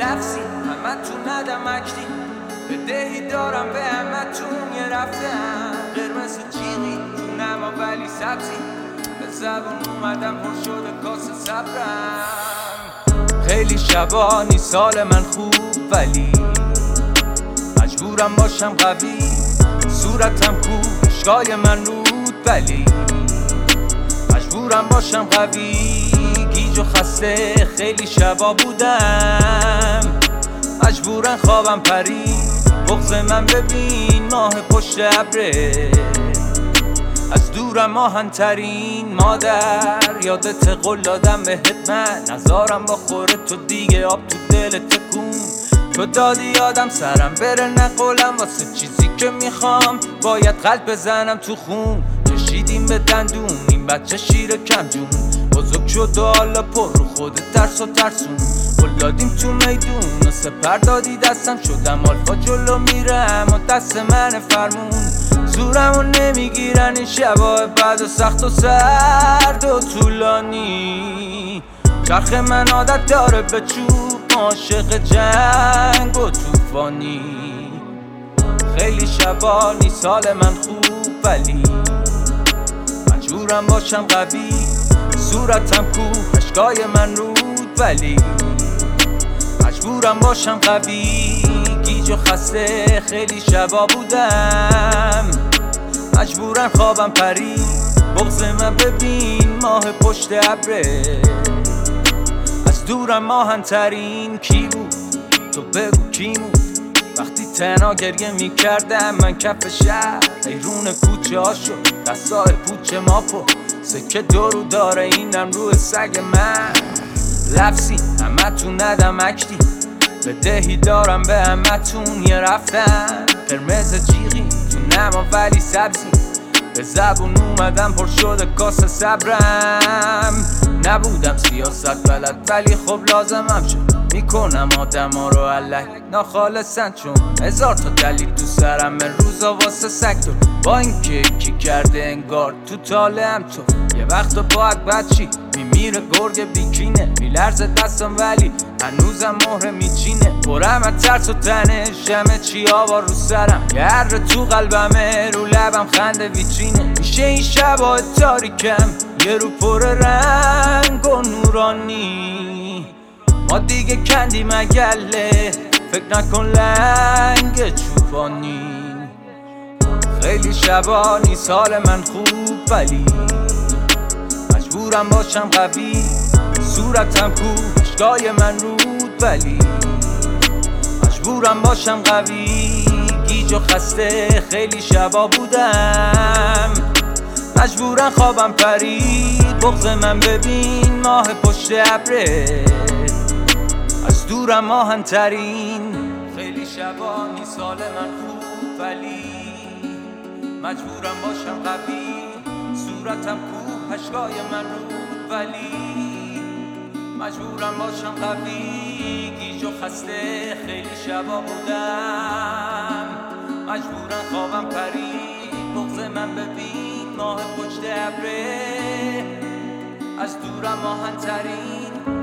لفظی همه تو ندم اکتی بدهی دارم به همه تون یه رفتم قرمز جیغی جونم ولی سبزی به زبون اومدم پر شده کاسه صبرم خیلی شبانی سال من خوب ولی مجبورم باشم قوی صورتم کو اشکای من رود ولی مجبورم باشم قوی گیج و خسته خیلی شبا بودم مجبورم خوابم پرید بغض من ببین ماه پشت ابره از دورم آهن‌ترین مادر یادت قول دادم بهت من نزارم با خوره تو دیگه آب تو دل تکون تو دادی یادم سرم بره نقولم واسه چیزی که میخوام باید قلب بزنم تو خون کشیدیم به دندون این بچه شیر کم جون بزرگ شد و حالا پر رو خودت ترس و ترسون گل دادیم تو میدون و سپر دادی دستم شدم آلفا جلو میرم و دست من فرمون زورمو نمیگیرن این شبای بد و سخت و سرد و طولانی چرخ من عادت داره به چوب عاشق جنگ و توفانی خیلی شبانی سال من خوب ولی مجبورم باشم قوی صورتم کو اشکای من رود ولی مجبورم باشم قوی گیج و خسته خیلی شبا بودم مجبورم خوابم پرید بغض من ببین ماه پشت ابره از دورم آهن‌ترین کی بود تو بگو کی بود وقتی تنها گریه میکردم من کف شهر حیرون کوچه ها شد دستای پوچه ماپو سکه دورو داره اینم روی سگ من لفظی همه تو ندم اکتی بدهی دارم به همه تون یه رفتن قرمز جیغی تو نما ولی سبزی به زبون اومدم پر شده کاسه صبرم نبودم سیاست بلد ولی خب لازمم شد میکنم آدم ها رو علک ناخالصن چون هزار تا دلیل تو سرم روزا واسه سکتور با این که کی کرده انگار تو طالعم تو یه وقت باید بچی میمیره گرگ بیکینه میلرزه دستم ولی هنوزم مهره میچینه برم از ترس و تنش همه چی آوا رو سرم یه هر تو قلبمه رو لبم خنده ویترینه میشه این شبا تاریکم یه رو پر رنگ و نورانی ما دیگه کندیم گله فکر نکن لنگ چوپانی خیلی شبانی سال من خوب ولی مجبورم باشم قوی صورتم کو اشکای من رود ولی مجبورم باشم قوی گیج و خسته خیلی شبا بودم مجبورم خوابم پرید بغض من ببین ماه پشت ابره از دورم آهن‌ترین خیلی شبانی سال من خوب ولی مجبورم باشم قوی صورتم کو اشکای من رود ولی مجبورم باشم قوی گیج و خسته خیلی شبا بودم مجبورم خوابم پرید بغض من ببین ماه پشت ابره از دورم آهن‌ترین